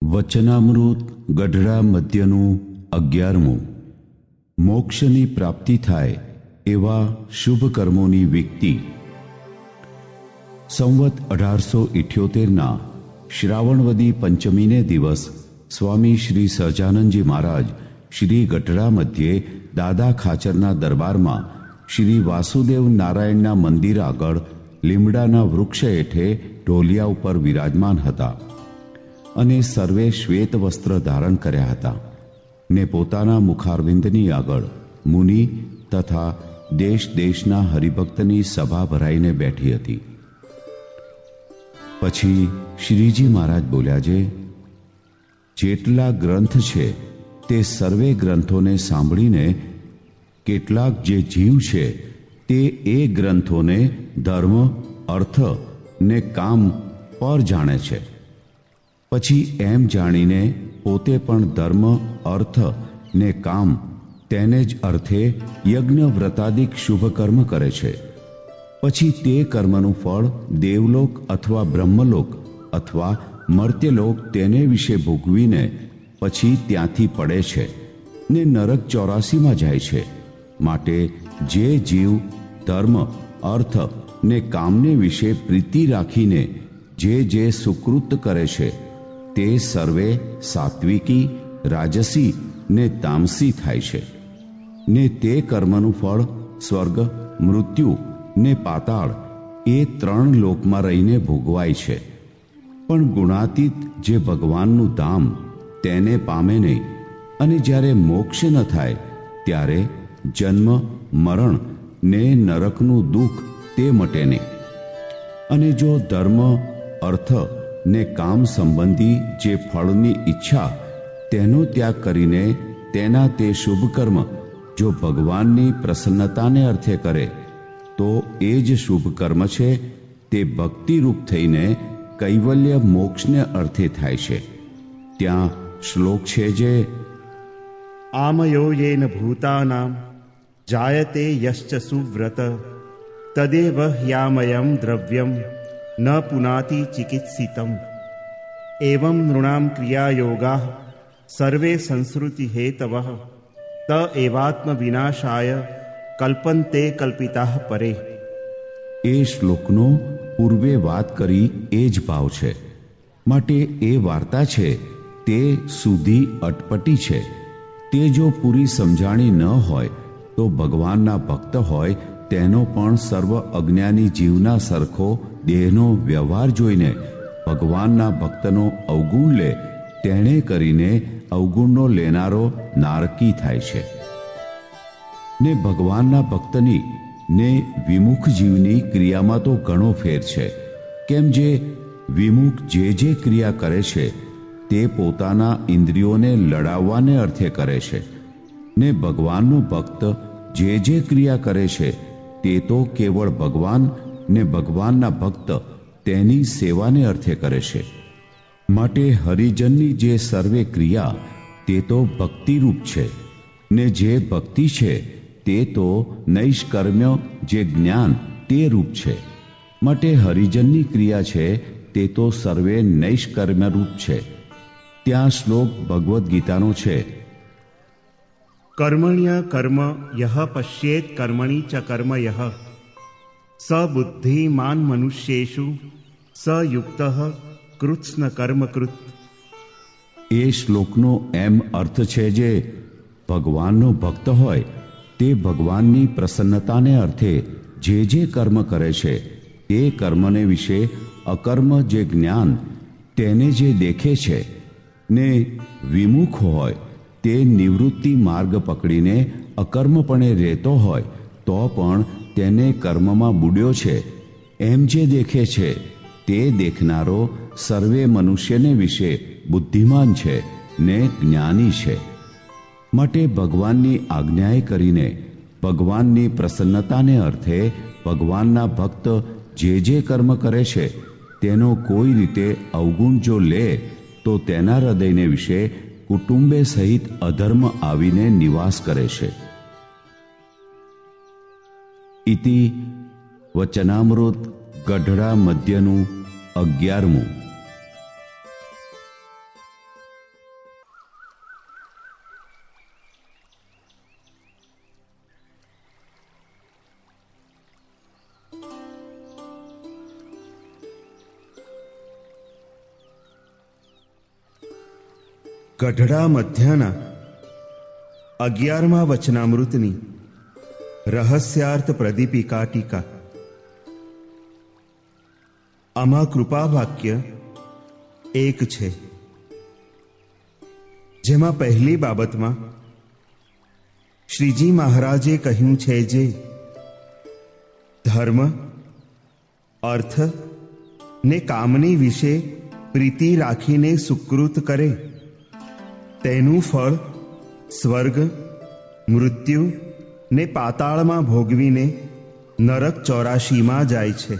વચનામૃત ગઢડા મધ્યનું 11મું. મોક્ષની પ્રાપ્તિ થાય એવા શુભ કર્મોની વિકતિ. સંવત 1878ના શ્રાવણવદી પંચમીને દિવસ સ્વામી શ્રી સહજાનંદજી મહારાજ શ્રી ગઢડા મધ્યે દાદા ખાચરના દરબારમાં શ્રી વાસુદેવ નારાયણના મંદિર આગળ લીમડાના વૃક્ષ હેઠે ઢોલિયા ઉપર વિરાજમાન હતા અને સર્વે શ્વેત વસ્ત્ર ધારણ કર્યા હતા ને પોતાના મુખારવિંદની આગળ મુનિ તથા દેશ દેશના હરિભક્તની સભા ભરાઈને બેઠી હતી. પછી શ્રીજી મહારાજ બોલ્યા છે, જેટલા ગ્રંથ છે તે સર્વે ગ્રંથોને સાંભળીને કેટલાક જે જીવ છે તે એ ગ્રંથોને ધર્મ, અર્થ ને કામ પર જાણે છે. પછી એમ જાણીને પોતે પણ ધર્મ, અર્થ ને કામ તેને જ અર્થે યજ્ઞ વ્રતાદિક શુભ કર્મ કરે છે. પછી તે કર્મનું ફળ દેવલોક અથવા બ્રહ્મલોક અથવા મર્ત્યલોક તેને વિશે ભોગવીને પછી ત્યાંથી પડે છે ને નરક 84માં જાય છે. માટે જે જીવ ધર્મ, અર્થ ને કામને વિશે પ્રીતિ રાખીને જે સુકૃત કરે છે તે સર્વે સાત્વિકી, રાજસી ને તામસી થાય છે ને તે કર્મનું ફળ સ્વર્ગ, મૃત્યુ ને પાતાળ એ 3 લોકમાં રહીને ભોગવાય છે. પણ ગુણાતીત જે ભગવાનનું ધામ તેને પામે નહીં અને જ્યારે મોક્ષ ન થાય ત્યારે જન્મ, મરણ ને નરકનું દુઃખ તે મટે નહીં. અને જો ધર્મ, અર્થ ને કામ સંબંધી જે ફળની ઈચ્છા તેનો ત્યાગ કરીને તેના તે શુભ કર્મ જો ભગવાનની પ્રસન્નતાને અર્થે કરે તો એ જ શુભ કર્મ છે તે ભક્તિરૂપ થઈને કૈવલ્ય મોક્ષને અર્થે થાય છે. ત્યાં શ્લોક છે જે આમયો યેન ભૂતાનામ જાયતે યશ્ચ સુવ્રત તદેવ હ્યામયમ દ્રવ્યમ ન પુનાતિ ચિકિત્સિતમ એવં નૃણામ ક્રિયાયોગા સર્વે સંસ્કૃતિ હેતવઃ ત એવાત્મ વિનાશાય કલ્પન્તે કલ્પિતાઃ પરે. એ શ્લોકનો પૂર્વે વાત કરી એ જ ભાવ છે. માટે એ વાર્તા છે તે સુધી અટપટી છે. તે જો પૂરી સમજાણી ન હોય તો ભગવાનના ભક્ત હોય તેનો પણ સર્વ અજ્ઞાની જીવના સરખો દેહનો વ્યવહાર જોઈને ભગવાનના ભક્તનો અવગુણ લે તેણે કરીને અવગુણનો લેનારો નારકી થાય છે. ને ભગવાનના ભક્તની ને વિમુખ જીવની ક્રિયામાં તો ઘણો ફેર છે. કેમ જે વિમુખ જે ક્રિયા કરે છે તે પોતાના ઇન્દ્રિયોને લડાવવાને અર્થે કરે છે ને ભગવાનનો ભક્ત જે ક્રિયા કરે છે તે તો કેવળ ભગવાન ને ભગવાનના ભક્ત તેની સેવાને અર્થે કરે છે. માટે હરિજનની જે સર્વે ક્રિયા તે તો ભક્તિરૂપ છે ને જે ભક્તિ છે તે તો નૈષ્કર્મ્ય જે જ્ઞાન તે રૂપ છે. માટે હરિજનની ક્રિયા છે તે તો સર્વે નૈષ્કર્મ્ય રૂપ છે. ત્યાં શ્લોક ભગવદ્ ગીતાનો છે, કર્મણ્ય કર્મ યહ પશ્યેત કર્મણિ ચ કર્મ યહ સ બુદ્ધિમાન મનુષ્યેષુ સ યુક્તઃ કૃત્સ્ન કર્મકૃત. એ શ્લોકનો એમ અર્થ છે જે ભગવાનનો ભક્ત હોય તે ભગવાનની પ્રસન્નતાને અર્થે જે કર્મ કરે છે તે કર્મને વિશે અકર્મ જે જ્ઞાન તેને જે દેખે છે ને વિમુખ હોય તે નિવૃત્તિ માર્ગ પકડીને અકર્મપણે રહેતો હોય તો પણ તેને કર્મમાં બુડ્યો છે એમ જે દેખે છે તે દેખનારો સર્વે મનુષ્યને વિશે બુદ્ધિમાન છે ને જ્ઞાની છે. માટે ભગવાનની આજ્ઞાએ કરીને ભગવાનની પ્રસન્નતાને અર્થે ભગવાનના ભક્ત જે કર્મ કરે છે તેનો કોઈ રીતે અવગુણ જો લે તો તેના હૃદયને વિશે કુટુંબે સહિત અધર્મ આવીને નિવાસ કરે છે. ઇતિ વચનામૃત ગઢડા મધ્યનું 11મું. ગઢડા મધ્યના 11મા વચનામૃતની રહસ્યાર્થ પ્રદીપિકા ટીકા. આમાં કૃપા વાક્ય એક છે, જેમાં પહેલી બાબતમાં શ્રીજી મહારાજે કહ્યું છે જે ધર્મ, અર્થ ને કામની વિશે પ્રીતિ રાખીને સુકૃત કરે તેનું ફળ સ્વર્ગ, મૃત્યુ ને પાતાળમાં ભોગવીને નરક 84માં જાય છે.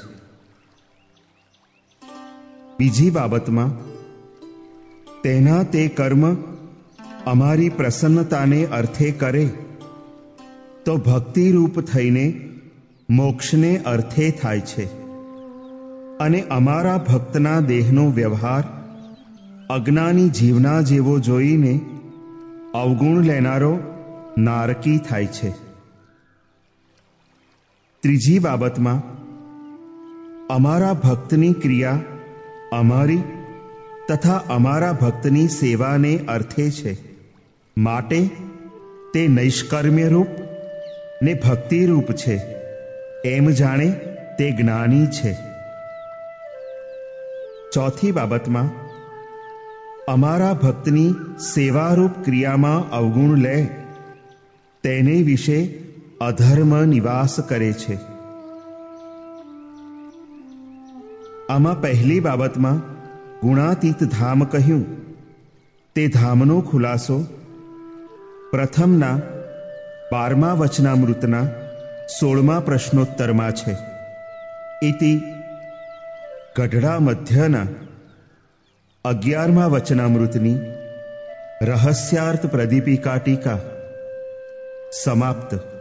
બીજી બાબતમાં તેના તે કર્મ અમારી પ્રસન્નતાને અર્થે કરે તો ભક્તિરૂપ થઈને મોક્ષને અર્થે થાય છે, અને અમારા ભક્તના દેહનો વ્યવહાર અજ્ઞાની જીવના જેવો જોઈને અવગુણ લેનારો નારકી થાય છે. ત્રીજી બાબતમાં અમારા ભક્તની ક્રિયા અમારી તથા અમારા ભક્તની સેવાને અર્થે છે, માટે તે નૈષ્કર્મ્યરૂપ ને ભક્તિરૂપ છે એમ જાણે તે જ્ઞાની છે. ચોથી બાબતમાં અમારા ભક્તની સેવારૂપ ક્રિયામાં અવગુણ લે તેને વિશે અધર્મ નિવાસ કરે છે. આમાં પહેલી બાબતમાં ગુણાતીત ધામ કહ્યું તે ધામનો ખુલાસો પ્રથમના 12મા વચનામૃતના 16મા પ્રશ્નોત્તરમાં છે. ઇતિ ગઢડા મધ્યના 11મા વચનામૃતની રહસ્યાર્થ પ્રદીપિકા ટીકા સમાપ્ત.